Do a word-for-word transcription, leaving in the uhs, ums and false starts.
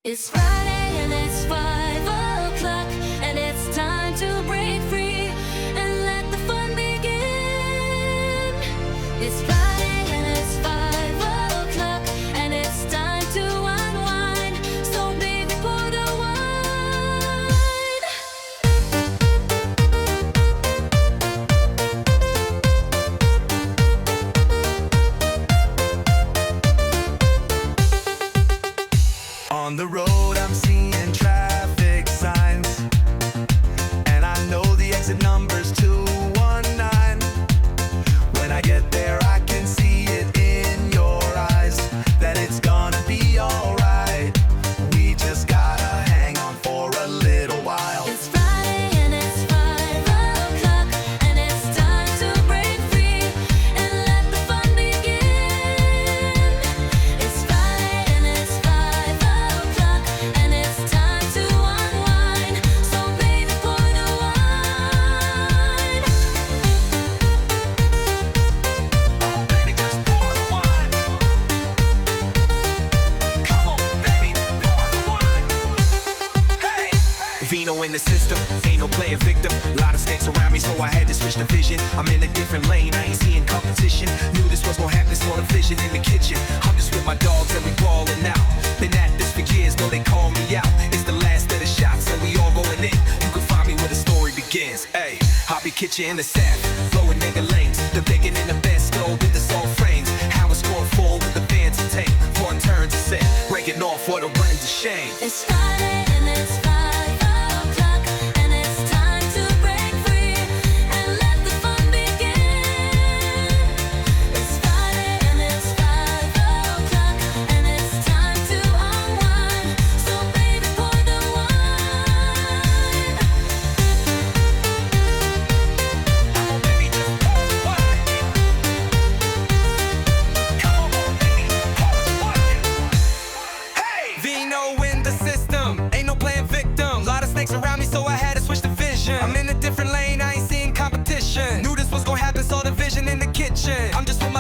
It's Friday and it's five o'clock, and it's time to break free and let the fun begin. It's Friday and it's five o'clock, and it's time to unwind. So baby, pour the wine. On the road I'm seeing traffic signs, and I know the exit number's two one nine. When I get there I can see it in your eyes that it's gonna be alright. We just gotta hang on for a little while. It's Friday and it's five o'clock, and it's time to break free and let the fun begin. It's Friday and it's five o'clock, and it's time to unwind. So baby, pour the wine. Oh baby, just pour the wine. Come on baby, pour the wine. Hey! Vino in the system, ain't no playing victim. Lot of snakes around me, so I had to switch the vision. I'm in a different lane, I ain't seeing competition. Knew this was gonna happen, saw the vision in the kitchen. I'm just with my dogs and we ballin' out. Been at this for years, know they call me out. It's the last of the shots, and we all going in. You can find me where the story begins. Hey, Hobby Kitchen in the South, flowing nigga lanes. The bacon in the best go with the soft frames. How it's going full with the bands to take. One turn to set, breaking off for the runs of shame. It's Friday and it's five o'clock, and it's time to break free and let the fun begin. It's Friday and it's five o'clock, and it's time to unwind. So baby, pour the wine. Oh baby, just pour the wine. Come on baby, pour the wine. Hey! Vino in the system, ain't no playing victim. Lot of snakes around me, so I had to switch the vision. I'm in a different lane, I ain't seeing competition. Knew this was gonna happen, saw the vision in the kitchen. I'm just with